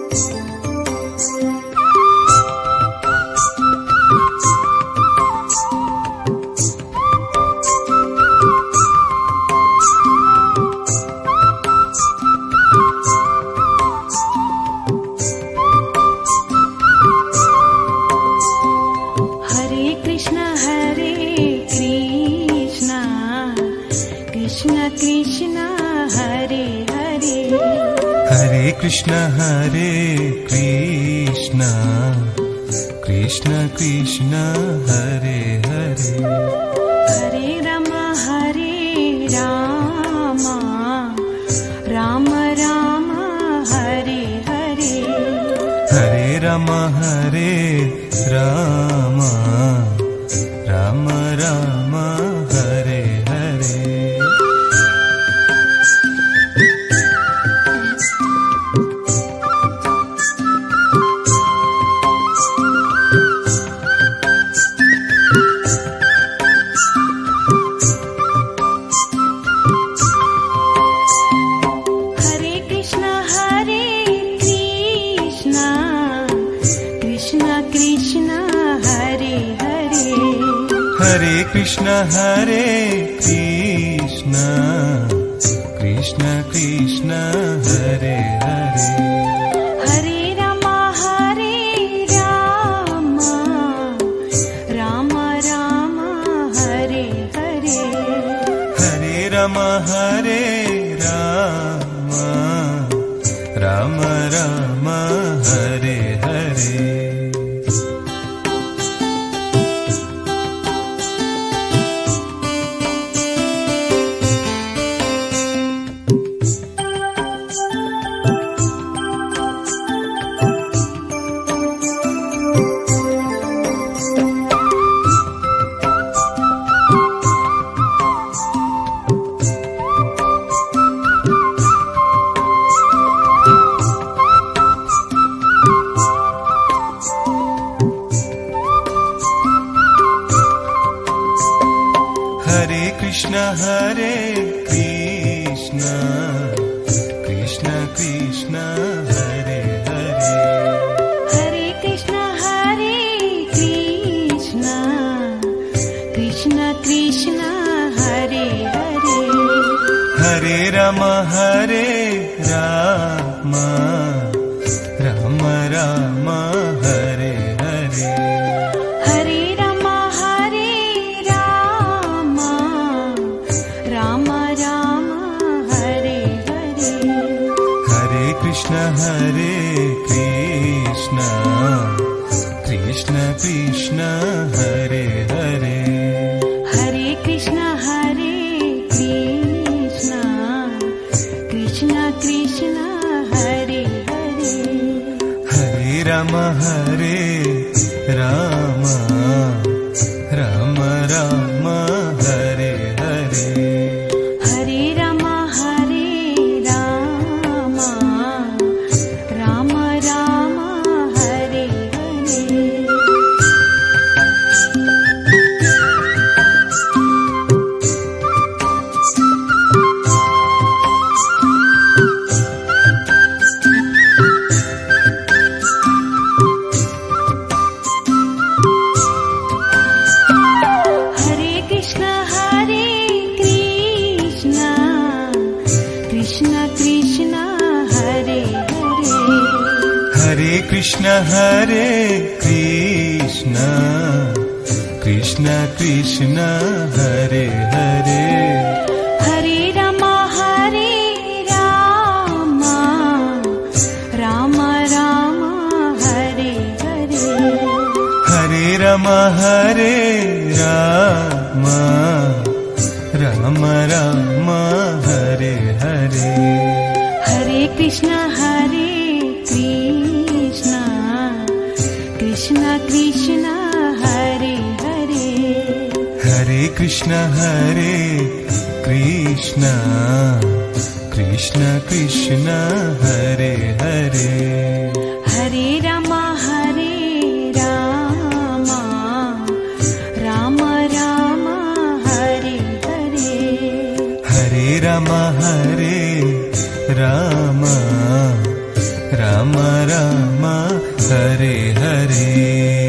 Krishna Hare Krishna Krishna Krishna Hare Hare Hare Rama Hare Rama Rama Rama Hare Hare Hare Rama Hare Rama Rama Rama Hare Hare Krishna Hare Krishna Krishna Krishna Hare Hare Hare Rama Hare Rama Rama Rama Hare Hare Hare Rama Hare Rama Rama Rama Hare Hare Krishna Hare Krishna Krishna Krishna Hare Hare Hare Krishna Hare Krishna Krishna Krishna Hare Hare Hare Rama Hare Rama Rama Rama Hare Hare Hare Rama Hare Rama Rama Rama Hare Hare Hare Krishna Hare Krishna Krishna Krishna Hare Hare Hare Krishna Hare Krishna Krishna Krishna Hare Hare Hare Rama Hare Rama Rama Rama Hare Hare Hare Rama Hare Rama Rama Rama Hare Hare Krishna Hare Krishna Krishna Krishna Hare Hare Hare Rama Hare Rama Rama Rama Hare Hare Hare Rama Hare Rama Rama Rama Hare Hare Hare Krishna Hare Krishna Krishna Krishna Hare Hare Hare Krishna Hare Krishna Krishna Krishna Hare Hare Hare Rama Hare Rama Rama Rama Hare Hare Hare Rama Hare Rama Ram Ram Hare Hare.